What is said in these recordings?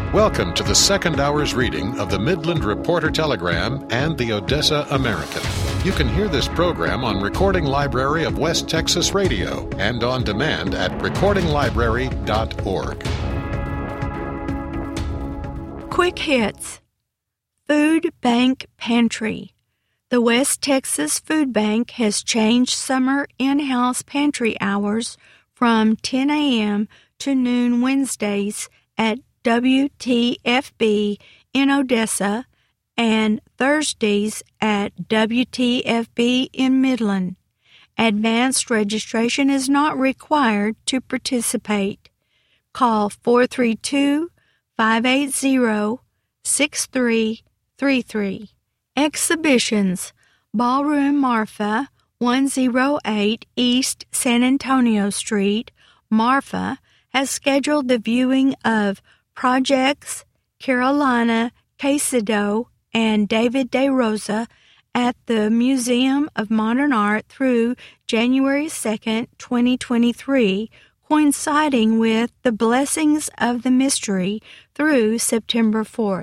Welcome to the second hour's reading of the Midland Reporter Telegram and the Odessa American. You can hear this program on Recording Library of West Texas Radio and on demand at recordinglibrary.org. Quick hits. Food Bank Pantry. The West Texas Food Bank has changed summer in-house pantry hours from 10 a.m. to noon Wednesdays at WTFB in Odessa and Thursdays at WTFB in Midland. Advanced registration is not required to participate. Call 432-580-6333. Exhibitions. Ballroom Marfa, 108 East San Antonio Street, Marfa, has scheduled the viewing of Projects, Carolina Caicedo, and David De Rosa at the Museum of Modern Art through January 2, 2023, coinciding with the Blessings of the Mystery through September 4th.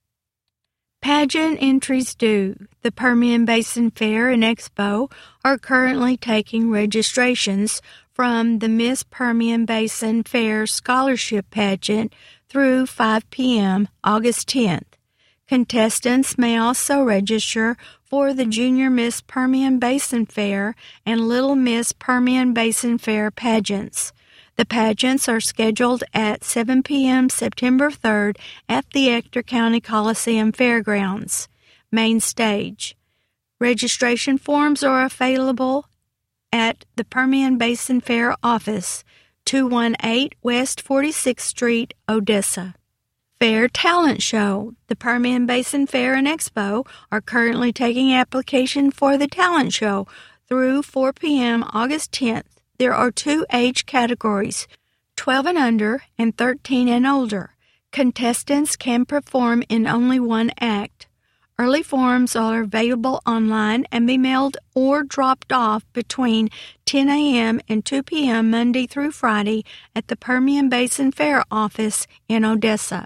Pageant entries due. The Permian Basin Fair and Expo are currently taking registrations from the Miss Permian Basin Fair Scholarship Pageant through 5 p.m. August 10th. Contestants may also register for the Junior Miss Permian Basin Fair and Little Miss Permian Basin Fair pageants. The pageants are scheduled at 7 p.m. September 3rd at the Ector County Coliseum Fairgrounds, main stage. Registration forms are available at the Permian Basin Fair office, 218 West 46th Street, Odessa. Fair Talent Show. The Permian Basin Fair and Expo are currently taking application for the talent show through 4 p.m. August 10th. There are 2 age categories, 12 and under and 13 and older. Contestants can perform in only one act. Early forms are available online and be mailed or dropped off between 10 a.m. and 2 p.m. Monday through Friday at the Permian Basin Fair office in Odessa.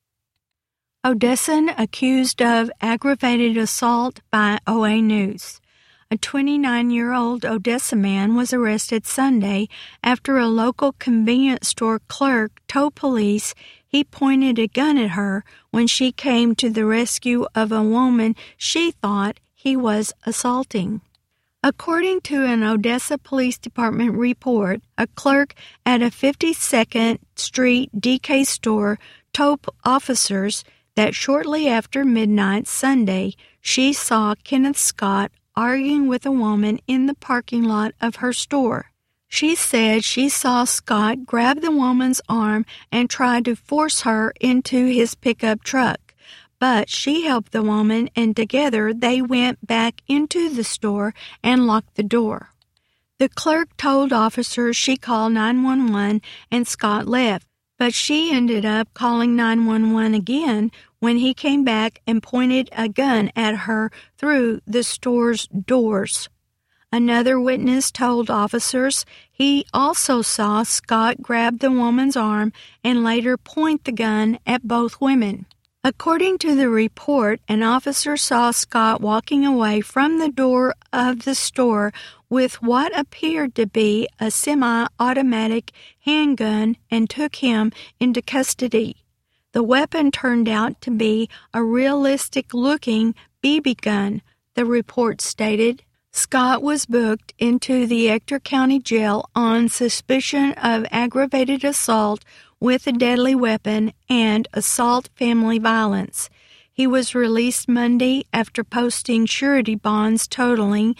Odessan accused of aggravated assault by OA News. A 29-year-old Odessa man was arrested Sunday after a local convenience store clerk told police he pointed a gun at her when she came to the rescue of a woman she thought he was assaulting. According to an Odessa Police Department report, a clerk at a 52nd Street DK store told officers that shortly after midnight Sunday, she saw Kenneth Scott arguing with a woman in the parking lot of her store. She said she saw Scott grab the woman's arm and try to force her into his pickup truck, but she helped the woman and together they went back into the store and locked the door. The clerk told officers she called 911 and Scott left, but she ended up calling 911 again when he came back and pointed a gun at her through the store's doors. Another witness told officers he also saw Scott grab the woman's arm and later point the gun at both women. According to the report, an officer saw Scott walking away from the door of the store with what appeared to be a semi-automatic handgun and took him into custody. The weapon turned out to be a realistic-looking BB gun, the report stated. Scott was booked into the Ector County Jail on suspicion of aggravated assault with a deadly weapon and assault family violence. He was released Monday after posting surety bonds totaling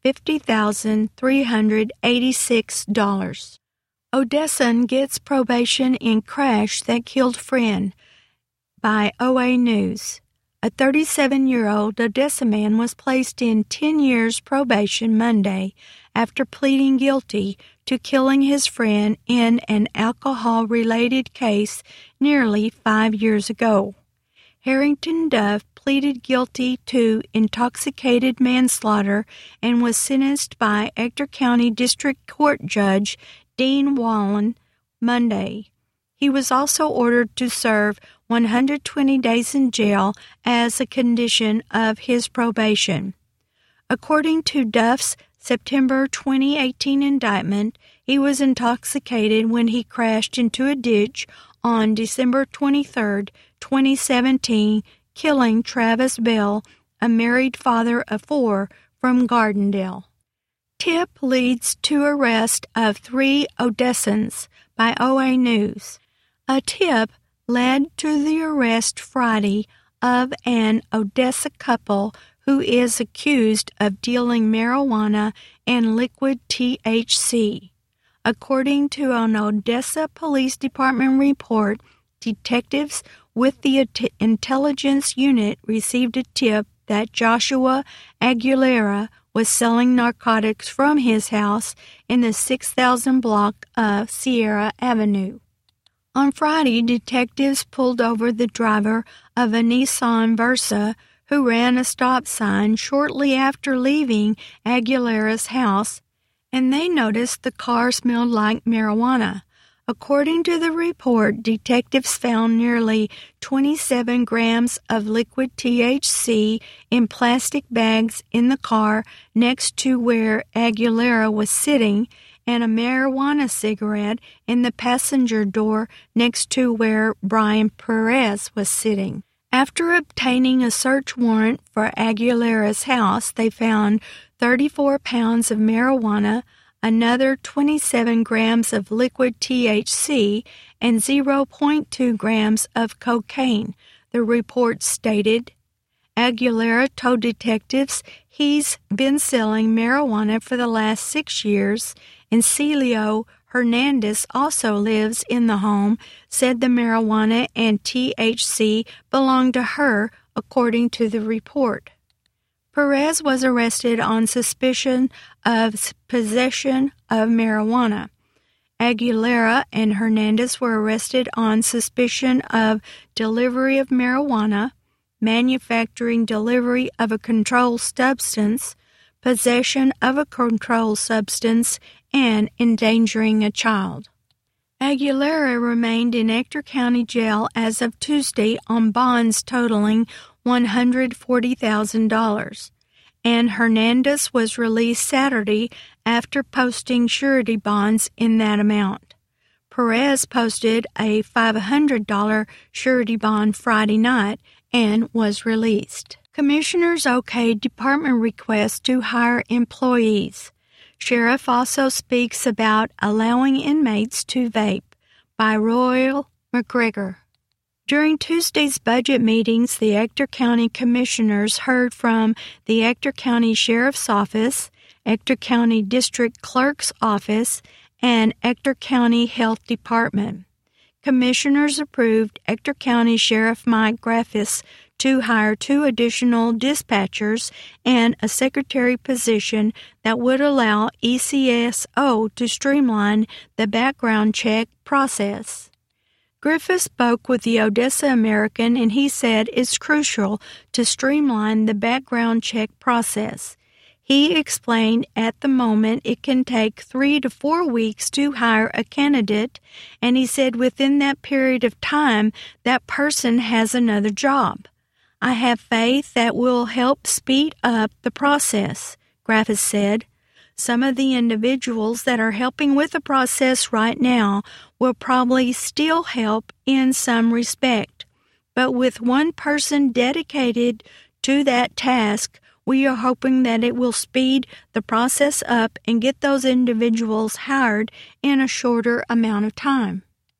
$50,386. Odessan gets probation in crash that killed friend by OA News. A 37-year-old Odessa man was placed in 10 years probation Monday after pleading guilty to killing his friend in an alcohol-related case nearly 5 years ago. Harrington Duff pleaded guilty to intoxicated manslaughter and was sentenced by Ector County District Court Judge Dean Wallen Monday. He was also ordered to serve 120 days in jail as a condition of his probation. According to Duff's September 2018 indictment, he was intoxicated when he crashed into a ditch on December 23, 2017, killing Travis Bell, a married father of 4 from Gardendale. Tip leads to arrest of 3 Odessans by OA News. A tip led to the arrest Friday of an Odessa couple who is accused of dealing marijuana and liquid THC. According to an Odessa Police Department report, detectives with the intelligence unit received a tip that Joshua Aguilera was selling narcotics from his house in the 6,000 block of Sierra Avenue. On Friday, detectives pulled over the driver of a Nissan Versa who ran a stop sign shortly after leaving Aguilera's house, and they noticed the car smelled like marijuana. According to the report, detectives found nearly 27 grams of liquid THC in plastic bags in the car next to where Aguilera was sitting, and a marijuana cigarette in the passenger door next to where Brian Perez was sitting. After obtaining a search warrant for Aguilera's house, they found 34 pounds of marijuana, another 27 grams of liquid THC, and 0.2 grams of cocaine, the report stated. Aguilera told detectives he's been selling marijuana for the last 6 years, and Celio Hernandez also lives in the home, said the marijuana and THC belonged to her, according to the report. Perez was arrested on suspicion of possession of marijuana. Aguilera and Hernandez were arrested on suspicion of delivery of marijuana, manufacturing delivery of a controlled substance, possession of a controlled substance, and endangering a child. Aguilera remained in Ector County Jail as of Tuesday on bonds totaling $140,000, and Hernandez was released Saturday after posting surety bonds in that amount. Perez posted a $500 surety bond Friday night and was released. Commissioners okayed department request to hire employees. Sheriff also speaks about allowing inmates to vape by Royal McGregor. During Tuesday's budget meetings, the Ector County Commissioners heard from the Ector County Sheriff's Office, Ector County District Clerk's Office, and Ector County Health Department. Commissioners approved Ector County Sheriff Mike Graffis to hire 2 additional dispatchers and a secretary position that would allow ECSO to streamline the background check process. Griffith spoke with the Odessa American, and he said it's crucial to streamline the background check process. He explained at the moment it can take 3 to 4 weeks to hire a candidate, and he said within that period of time, that person has another job. I have faith that will help speed up the process, Graffis said. Some of the individuals that are helping with the process right now will probably still help in some respect, but with one person dedicated to that task, we are hoping that it will speed the process up and get those individuals hired in a shorter amount of time.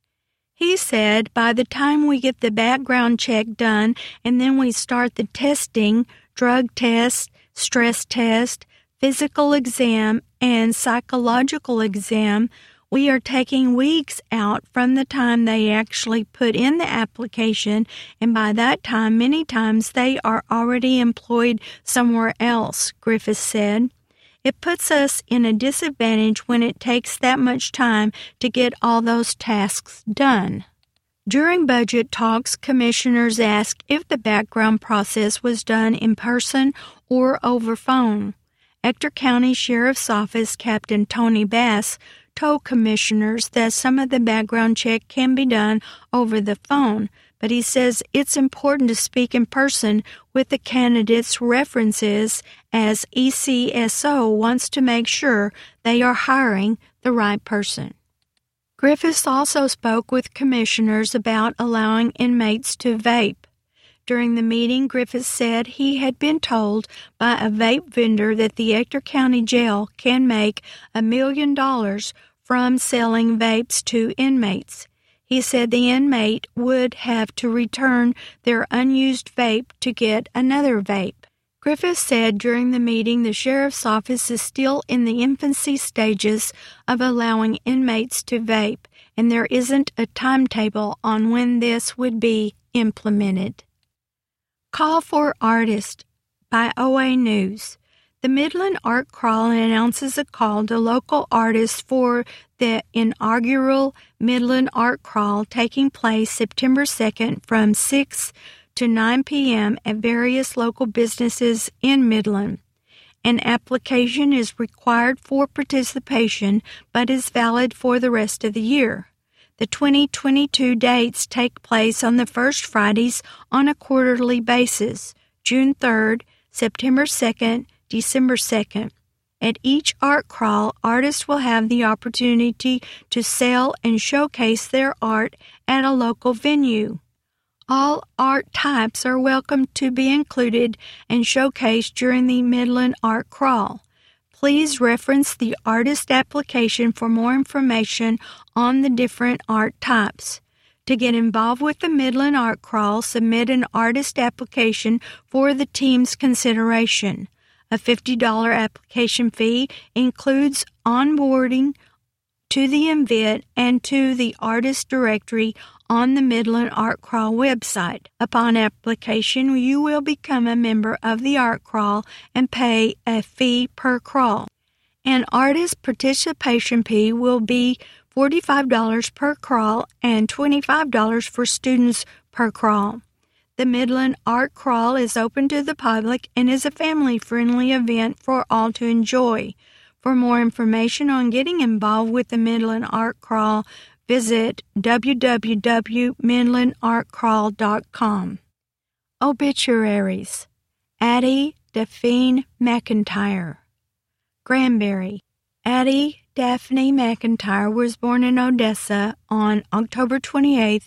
He said by the time we get the background check done and then we start the testing, drug test, stress test, physical exam, and psychological exam, we are taking weeks out from the time they actually put in the application, and by that time, many times they are already employed somewhere else, Griffith said. It puts us in a disadvantage when it takes that much time to get all those tasks done. During budget talks, commissioners asked if the background process was done in person or over phone. Ector County Sheriff's Office Captain Tony Bass told commissioners that some of the background check can be done over the phone, but he says it's important to speak in person with the candidate's references, as ECSO wants to make sure they are hiring the right person. Griffiths also spoke with commissioners about allowing inmates to vape. During the meeting, Griffiths said he had been told by a vape vendor that the Ector County Jail can make $1 million from selling vapes to inmates. He said the inmate would have to return their unused vape to get another vape. Griffiths said during the meeting the sheriff's office is still in the infancy stages of allowing inmates to vape, and there isn't a timetable on when this would be implemented. Call for Artists by OA News. The Midland Art Crawl announces a call to local artists for the inaugural Midland Art Crawl taking place September 2nd from 6 to 9 p.m. at various local businesses in Midland. An application is required for participation but is valid for the rest of the year. The 2022 dates take place on the first Fridays on a quarterly basis, June 3rd, September 2nd, December 2nd. At each art crawl, artists will have the opportunity to sell and showcase their art at a local venue. All art types are welcome to be included and showcased during the Midland Art Crawl. Please reference the artist application for more information on the different art types. To get involved with the Midland Art Crawl, submit an artist application for the team's consideration. A $50 application fee includes onboarding to the event and to the artist directory on the Midland Art Crawl website. Upon application, you will become a member of the Art Crawl and pay a fee per crawl. An artist participation fee will be $45 per crawl and $25 for students per crawl. The Midland Art Crawl is open to the public and is a family-friendly event for all to enjoy. For more information on getting involved with the Midland Art Crawl, visit www.midlandartcrawl.com. Obituaries. Addie Daphne McIntyre. Granbury. Addie Daphne McIntyre was born in Odessa on October 28,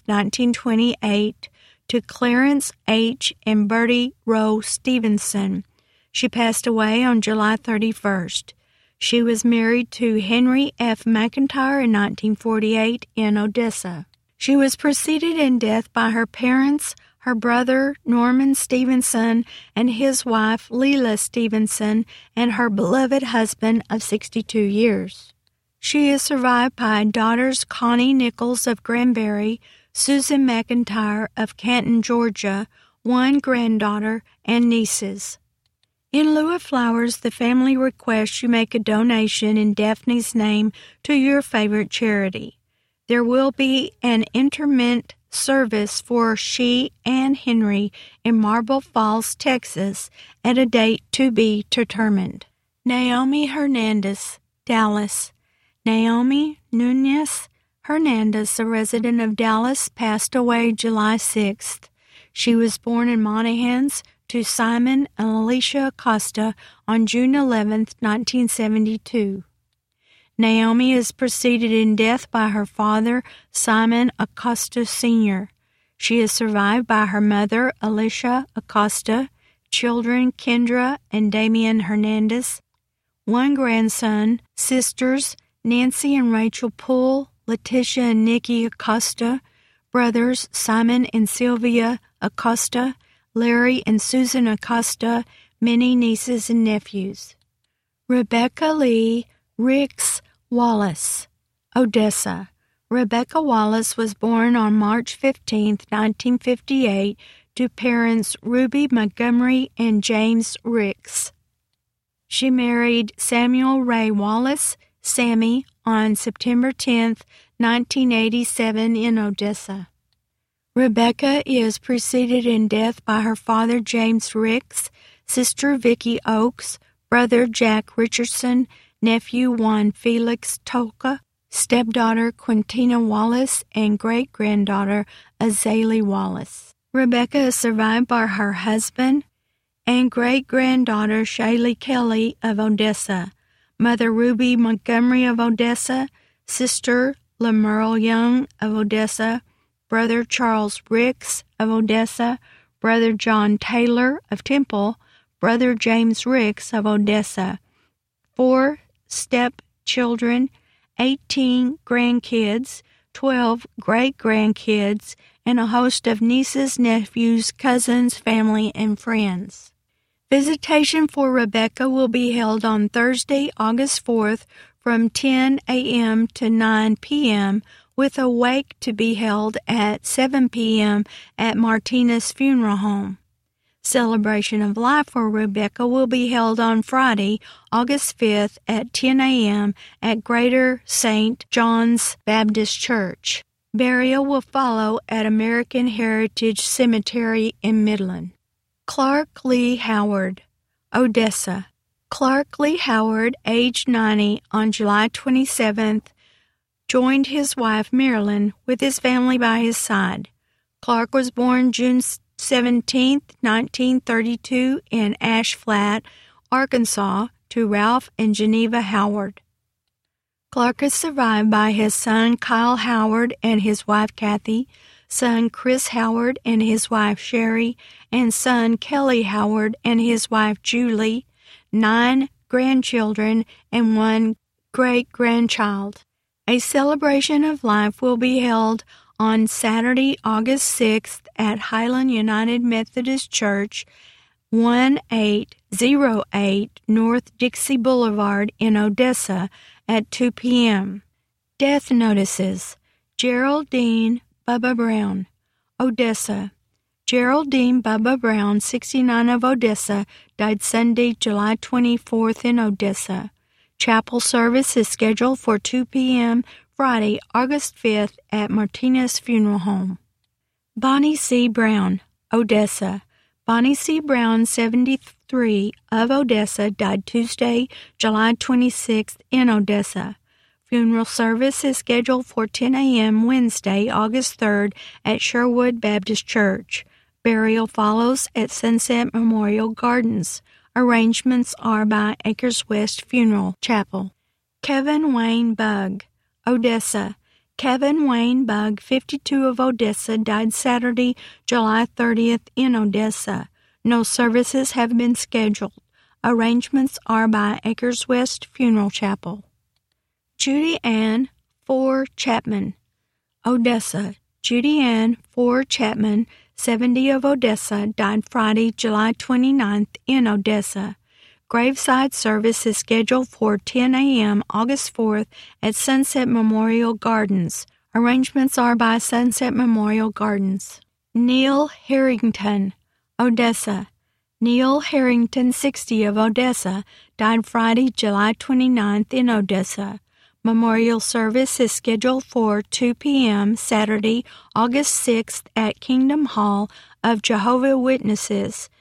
1928, to Clarence H. and Bertie Rowe Stevenson. She passed away on July 31st. She was married to Henry F. McIntyre in 1948 in Odessa. She was preceded in death by her parents, her brother Norman Stevenson, and his wife Leila Stevenson, and her beloved husband of 62 years. She is survived by daughters Connie Nichols of Granbury, Susan McIntyre of Canton, Georgia, one granddaughter, and nieces. In lieu of flowers, the family requests you make a donation in Daphne's name to your favorite charity. There will be an interment service for she and Henry in Marble Falls, Texas, at a date to be determined. Naomi Hernandez, Dallas. Naomi Nunez Hernandez, a resident of Dallas, passed away July 6th. She was born in Monahans to Simon and Alicia Acosta on June 11, 1972. Naomi is preceded in death by her father, Simon Acosta Sr. She is survived by her mother, Alicia Acosta, children Kendra and Damian Hernandez, one grandson, sisters Nancy and Rachel Poole, Letitia and Nikki Acosta, brothers Simon and Sylvia Acosta, Larry and Susan Acosta, many nieces and nephews. Rebecca Lee Ricks Wallace, Odessa. Rebecca Wallace was born on March 15, 1958, to parents Ruby Montgomery and James Ricks. She married Samuel Ray Wallace, Sammy, on September 10, 1987 in Odessa. Rebecca is preceded in death by her father James Ricks, sister Vicki Oakes, brother Jack Richardson, nephew Juan Felix Tolka, stepdaughter Quintina Wallace, and great-granddaughter Azalee Wallace. Rebecca is survived by her husband and great-granddaughter Shaylee Kelly of Odessa, Mother Ruby Montgomery of Odessa, Sister Lemerle Young of Odessa, Brother Charles Ricks of Odessa, Brother John Taylor of Temple, Brother James Ricks of Odessa, 4 stepchildren, 18 grandkids, 12 great-grandkids, and a host of nieces, nephews, cousins, family, and friends. Visitation for Rebecca will be held on Thursday, August 4th from 10 a.m. to 9 p.m., with a wake to be held at 7 p.m. at Martinez Funeral Home. Celebration of Life for Rebecca will be held on Friday, August 5th at 10 a.m. at Greater St. John's Baptist Church. Burial will follow at American Heritage Cemetery in Midland. Clark Lee Howard, Odessa. Clark Lee Howard, age 90, on July 27th, joined his wife Marilyn with his family by his side. Clark was born June 17, 1932 in Ash Flat, Arkansas, to Ralph and Geneva Howard. Clark is survived by his son Kyle Howard and his wife Kathy, son Chris Howard and his wife Sherry, and son Kelly Howard and his wife Julie, 9 grandchildren, and 1 great-grandchild. A celebration of life will be held on Saturday, August 6th at Highland United Methodist Church, 1808 North Dixie Boulevard in Odessa at 2 p.m. Death notices. Geraldine Bubba Brown, Odessa. Geraldine Bubba Brown, 69 of Odessa, died Sunday, July 24th in Odessa. Chapel service is scheduled for 2 p.m. Friday, August 5th at Martinez Funeral Home. Bonnie C. Brown, Odessa. Bonnie C. Brown, 73, of Odessa, died Tuesday, July 26th in Odessa. Funeral service is scheduled for 10 a.m. Wednesday, August 3rd at Sherwood Baptist Church. Burial follows at Sunset Memorial Gardens. Arrangements are by Acres West Funeral Chapel. Kevin Wayne Bugg, Odessa. Kevin Wayne Bugg, 52 of Odessa, died Saturday, July 30th in Odessa. No services have been scheduled. Arrangements are by Acres West Funeral Chapel. Judy Ann Four Chapman, Odessa. Judy Ann Four Chapman, 70 of Odessa, died Friday, July 29th in Odessa. Graveside service is scheduled for 10 a.m. August 4th at Sunset Memorial Gardens. Arrangements are by Sunset Memorial Gardens. Neil Harrington, Odessa. Neil Harrington, 60 of Odessa, died Friday, July 29th in Odessa. Memorial service is scheduled for 2 p.m. Saturday, August 6th at Kingdom Hall of Jehovah's Witnesses,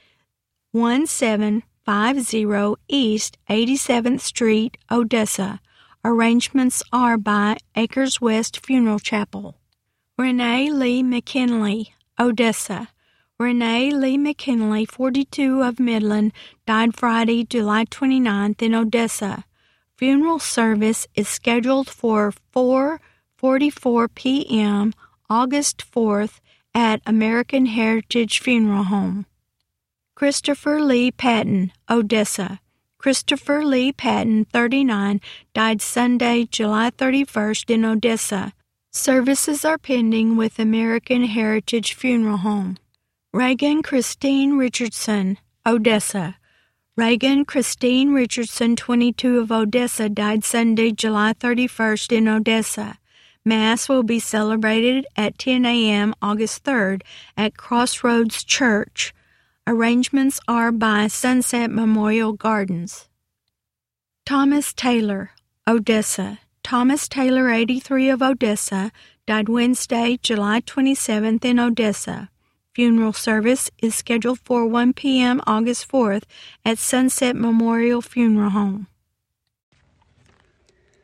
1750 East 87th Street, Odessa. Arrangements are by Acres West Funeral Chapel. Renee Lee McKinley, Odessa. Renee Lee McKinley, 42 of Midland, died Friday, July 29th in Odessa. Funeral service is scheduled for 4:44 p.m. August 4th at American Heritage Funeral Home. Christopher Lee Patton, Odessa. Christopher Lee Patton, 39, died Sunday, July 31st in Odessa. Services are pending with American Heritage Funeral Home. Reagan Christine Richardson, Odessa. Reagan Christine Richardson, 22 of Odessa, died Sunday, July 31st in Odessa. Mass will be celebrated at 10 a.m. August 3rd at Crossroads Church. Arrangements are by Sunset Memorial Gardens. Thomas Taylor, Odessa. Thomas Taylor, 83 of Odessa, died Wednesday, July 27th in Odessa. Funeral service is scheduled for 1 p.m. August 4th at Sunset Memorial Funeral Home.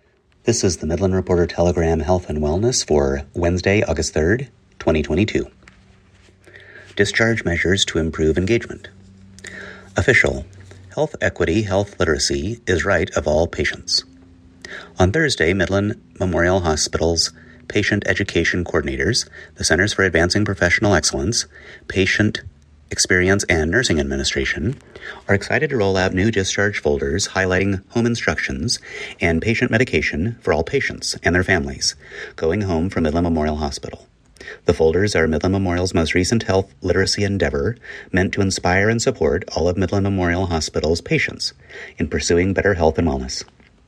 This is the Midland Reporter Telegram Health and Wellness for Wednesday, August 3rd, 2022. Discharge measures to improve engagement. Official. Health equity, health literacy is right of all patients. On Thursday, Midland Memorial Hospital's patient education coordinators, the Centers for Advancing Professional Excellence, Patient Experience and Nursing Administration, are excited to roll out new discharge folders highlighting home instructions and patient medication for all patients and their families going home from Midland Memorial Hospital. The folders are Midland Memorial's most recent health literacy endeavor meant to inspire and support all of Midland Memorial Hospital's patients in pursuing better health and wellness.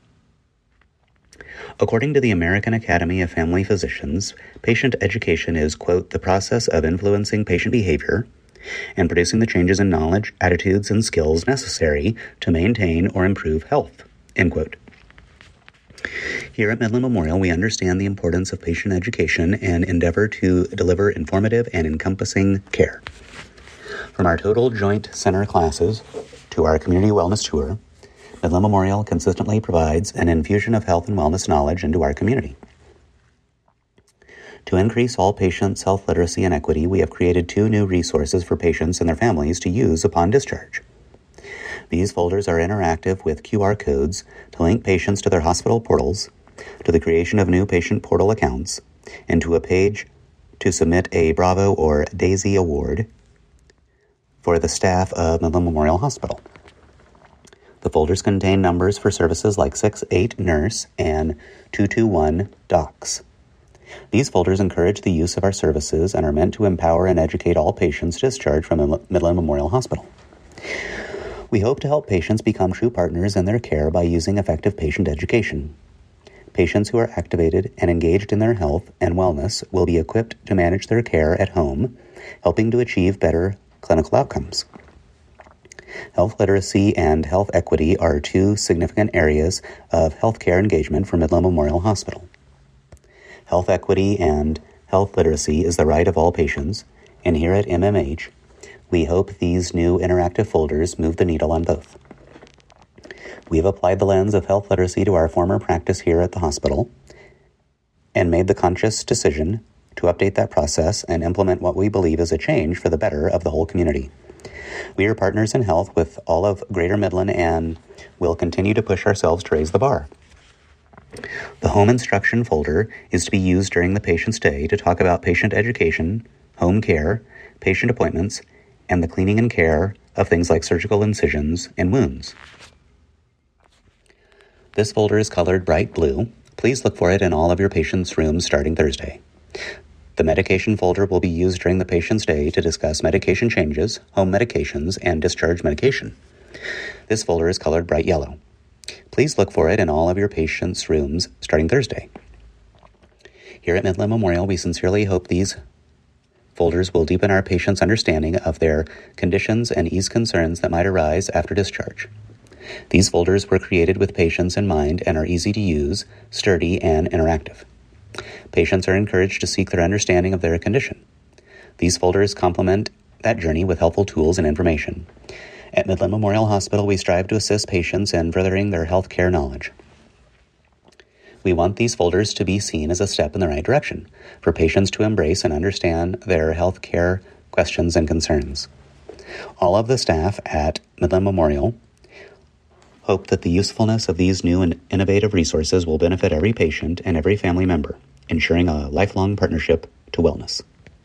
According to the American Academy of Family Physicians, patient education is, quote, the process of influencing patient behavior and producing the changes in knowledge, attitudes, and skills necessary to maintain or improve health, end quote. Here at Midland Memorial, we understand the importance of patient education and endeavor to deliver informative and encompassing care. From our total joint center classes to our community wellness tour, Midland Memorial consistently provides an infusion of health and wellness knowledge into our community. To increase all patients' health literacy and equity, we have created 2 new resources for patients and their families to use upon discharge. These folders are interactive with QR codes to link patients to their hospital portals, to the creation of new patient portal accounts, and to a page to submit a Bravo or Daisy Award for the staff of Midland Memorial Hospital. The folders contain numbers for services like 6-8 Nurse and 221 Docs. These folders encourage the use of our services and are meant to empower and educate all patients discharged from Midland Memorial Hospital. We hope to help patients become true partners in their care by using effective patient education. Patients who are activated and engaged in their health and wellness will be equipped to manage their care at home, helping to achieve better clinical outcomes. Health literacy and health equity are 2 significant areas of healthcare engagement for Midland Memorial Hospital. Health equity and health literacy is the right of all patients, and here at MMH, we hope these new interactive folders move the needle on both. We have applied the lens of health literacy to our former practice here at the hospital and made the conscious decision to update that process and implement what we believe is a change for the better of the whole community. We are partners in health with all of Greater Midland and will continue to push ourselves to raise the bar. The home instruction folder is to be used during the patient's day to talk about patient education, home care, patient appointments, and the cleaning and care of things like surgical incisions and wounds. This folder is colored bright blue. Please look for it in all of your patients' rooms starting Thursday. The medication folder will be used during the patient's day to discuss medication changes, home medications, and discharge medication. This folder is colored bright yellow. Please look for it in all of your patients' rooms starting Thursday. Here at Midland Memorial, we sincerely hope these folders will deepen our patients' understanding of their conditions and ease concerns that might arise after discharge. These folders were created with patients in mind and are easy to use, sturdy, and interactive. Patients are encouraged to seek their understanding of their condition. These folders complement that journey with helpful tools and information. At Midland Memorial Hospital, we strive to assist patients in furthering their health care knowledge. We want these folders to be seen as a step in the right direction for patients to embrace and understand their health care questions and concerns. All of the staff at Midland Memorial hope that the usefulness of these new and innovative resources will benefit every patient and every family member, ensuring a lifelong partnership to wellness.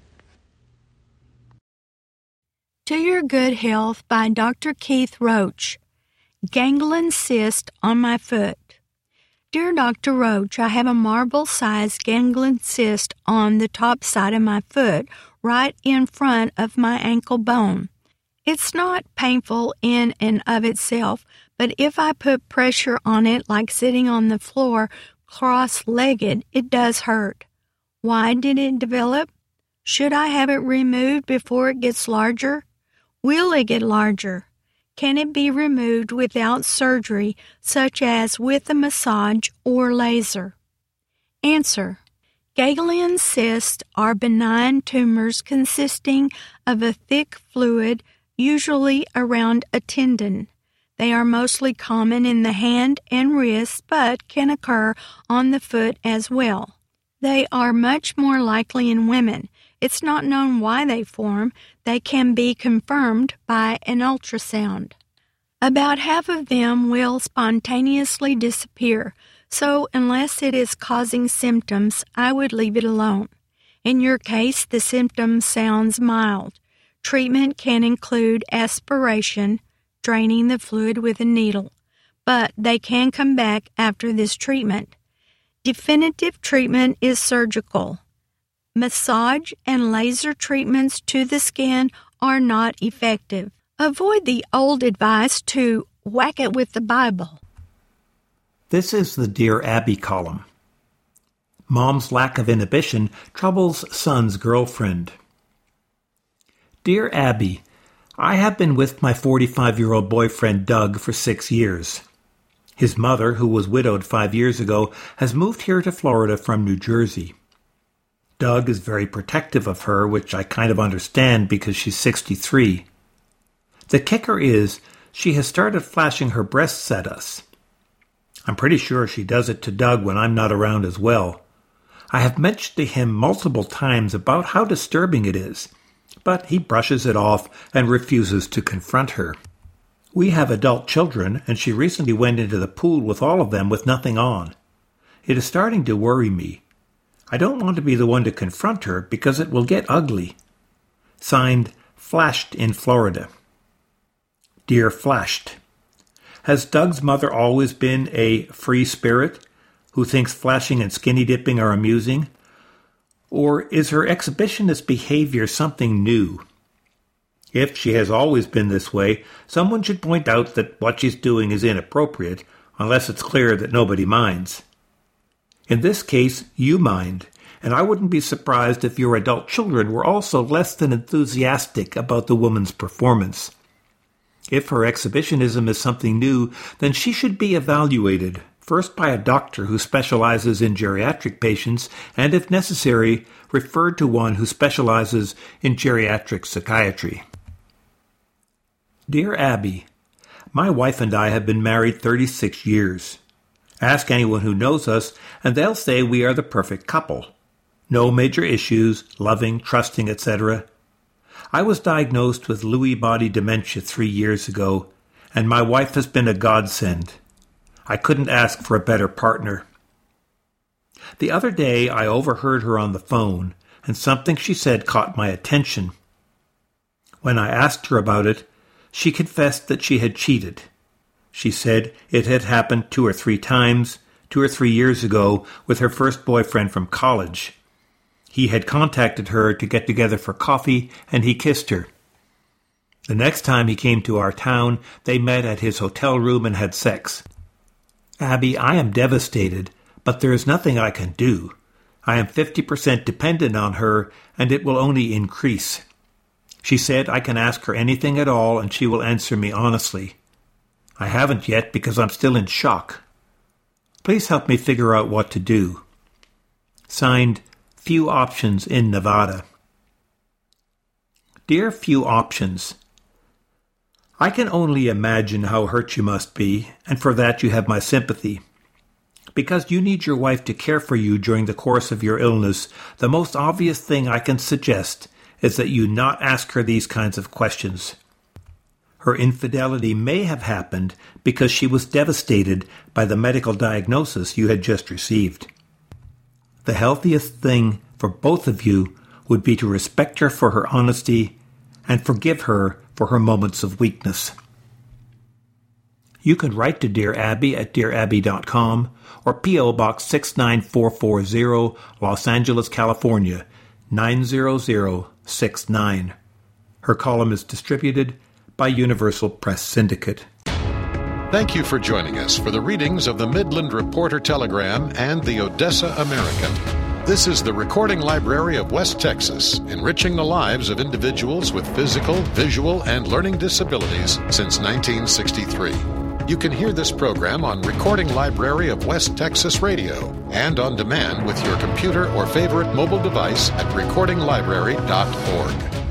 To Your Good Health by Dr. Keith Roach. Ganglion cyst on my foot. Dear Dr. Roach, I have a marble-sized ganglion cyst on the top side of my foot, right in front of my ankle bone. It's not painful in and of itself, but if I put pressure on it like sitting on the floor cross-legged, it does hurt. Why did it develop? Should I have it removed before it gets larger? Will it get larger? Can it be removed without surgery, such as with a massage or laser? Answer. Ganglion cysts are benign tumors consisting of a thick fluid, usually around a tendon. They are mostly common in the hand and wrist, but can occur on the foot as well. They are much more likely in women. It's not known why they form. They can be confirmed by an ultrasound. About half of them will spontaneously disappear, so unless it is causing symptoms, I would leave it alone. In your case, the symptom sounds mild. Treatment can include aspiration, draining the fluid with a needle, but they can come back after this treatment. Definitive treatment is surgical. Massage and laser treatments to the skin are not effective. Avoid the old advice to whack it with the Bible. This is the Dear Abby column. Mom's lack of inhibition troubles son's girlfriend. Dear Abby, I have been with my 45-year-old boyfriend Doug for 6 years. His mother, who was widowed 5 years ago, has moved here to Florida from New Jersey. Doug is very protective of her, which I kind of understand because she's 63. The kicker is she has started flashing her breasts at us. I'm pretty sure she does it to Doug when I'm not around as well. I have mentioned to him multiple times about how disturbing it is, but he brushes it off and refuses to confront her. We have adult children, and she recently went into the pool with all of them with nothing on. It is starting to worry me. I don't want to be the one to confront her because it will get ugly. Signed, Flashed in Florida. Dear Flashed, has Doug's mother always been a free spirit who thinks flashing and skinny dipping are amusing? Or is her exhibitionist behavior something new? If she has always been this way, someone should point out that what she's doing is inappropriate, unless it's clear that nobody minds. In this case, you mind, and I wouldn't be surprised if your adult children were also less than enthusiastic about the woman's performance. If her exhibitionism is something new, then she should be evaluated, first by a doctor who specializes in geriatric patients, and if necessary, referred to one who specializes in geriatric psychiatry. Dear Abby, my wife and I have been married 36 years. Ask anyone who knows us, and they'll say we are the perfect couple. No major issues, loving, trusting, etc. I was diagnosed with Lewy body dementia 3 years ago, and my wife has been a godsend. I couldn't ask for a better partner. The other day I overheard her on the phone, and something she said caught my attention. When I asked her about it, she confessed that she had cheated. She said it had happened 2 or 3 times, 2 or 3 years ago, with her first boyfriend from college. He had contacted her to get together for coffee, and he kissed her. The next time he came to our town, they met at his hotel room and had sex. Abby, I am devastated, but there is nothing I can do. I am 50% dependent on her, and it will only increase. She said I can ask her anything at all, and she will answer me honestly. I haven't yet because I'm still in shock. Please help me figure out what to do. Signed, Few Options in Nevada. Dear Few Options, I can only imagine how hurt you must be, and for that you have my sympathy. Because you need your wife to care for you during the course of your illness, the most obvious thing I can suggest is that you not ask her these kinds of questions. Her infidelity may have happened because she was devastated by the medical diagnosis you had just received. The healthiest thing for both of you would be to respect her for her honesty and forgive her for her moments of weakness. You can write to Dear Abby at dearabby.com or P.O. Box 69440, Los Angeles, California, 90069. Her column is distributed by Universal Press Syndicate. Thank you for joining us for the readings of the Midland Reporter Telegram and the Odessa American. This is the Recording Library of West Texas, enriching the lives of individuals with physical, visual, and learning disabilities since 1963. You can hear this program on Recording Library of West Texas Radio and on demand with your computer or favorite mobile device at recordinglibrary.org.